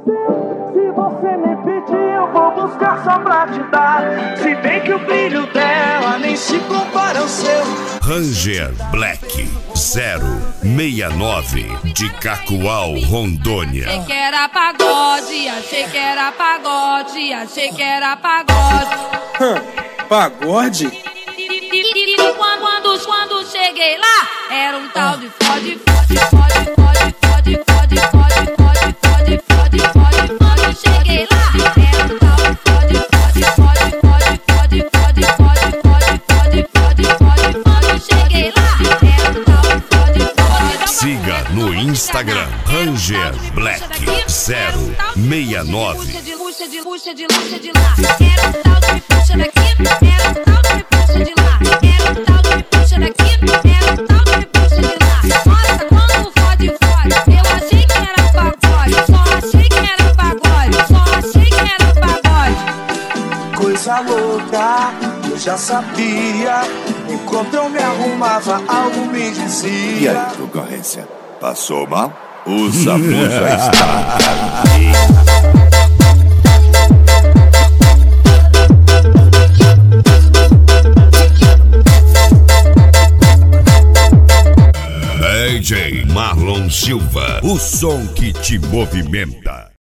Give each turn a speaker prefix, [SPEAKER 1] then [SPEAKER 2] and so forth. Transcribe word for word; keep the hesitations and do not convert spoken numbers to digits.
[SPEAKER 1] Se você me pedir, eu vou buscar só pra te dar. Se bem que o brilho dela nem se compara ao seu.
[SPEAKER 2] Ranger Black zero seis nove de Cacoal, Rondônia.
[SPEAKER 3] Achei que era pagode, achei que era pagode, achei que era pagode.
[SPEAKER 4] Hã, pagode?
[SPEAKER 3] E quando, quando, quando cheguei lá, era um tal de fode, fode, fode, fode, fode, fode, fode, fode, fode, fode, fode. Quando cheguei lá, era um tal de fode, fode, fode, fode, fode, fode, fode, fode, fode, fode. Quando cheguei lá, era um tal de fode, fode.
[SPEAKER 2] Siga no Instagram Ranger Black zero seis nove.
[SPEAKER 3] Puxa de puxa de puxa de puxa de lá. Era um tal de me puxa daqui, era um tal de me puxa de lá. Era um tal de me puxa daqui, era um tal de me puxa de lá. Nossa, quando fode, fode, eu achei que era pagode. Só achei que era pagode, só achei que era pagode.
[SPEAKER 1] Coisa louca, eu já sabia. Enquanto eu me arrumava, algo me dizia.
[SPEAKER 5] E aí, concorrência? Passou mal? O Samu já está aqui.
[SPEAKER 2] D J Marlon Silva, o som que te movimenta.